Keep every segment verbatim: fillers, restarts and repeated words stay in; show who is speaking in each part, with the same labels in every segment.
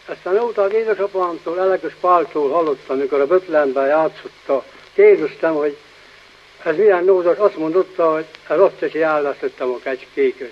Speaker 1: Ezt a nótát édesapámtól, Elekes Páltól hallottam, amikor a Bötlenben játszotta. Kérdeztem, hogy ez milyen nózas, azt mondotta, hogy ez azt teszi, elvesztettem a kecskéket.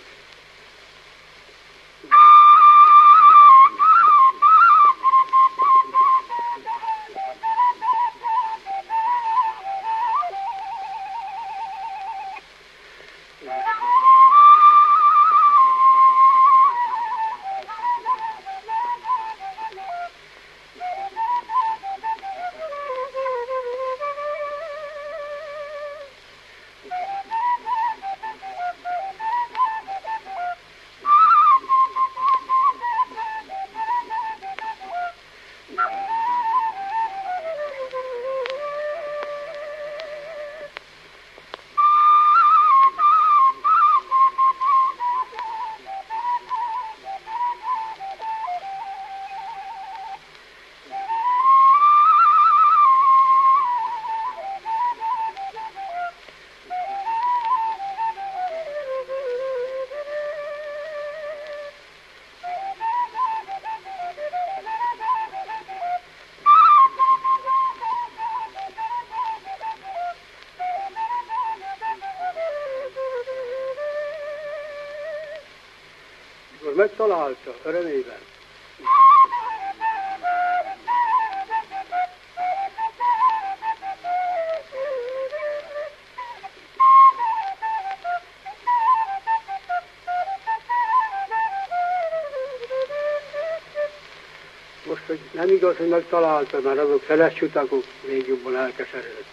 Speaker 1: Megtalálta örömében. Most, hogy nem igaz, hogy megtalálta, mert azok feles csutakok még jobban elkeseredett.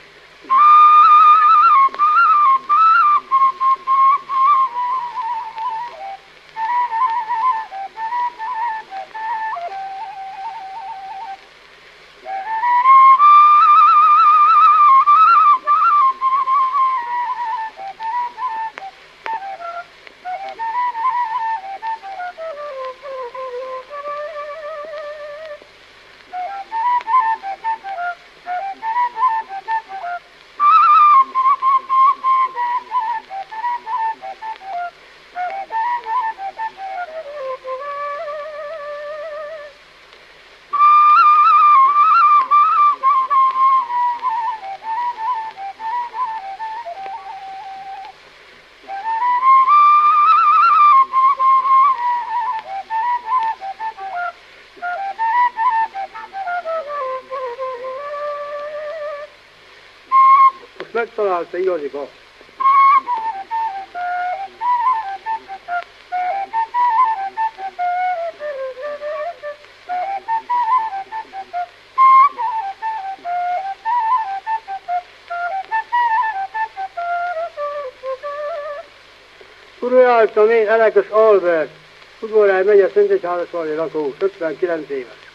Speaker 1: Megtalálta igaziba. Uraltam én, Elekes Albert, Udvarány megye Szentegyházasvári lakó, ötvenkilenc éves.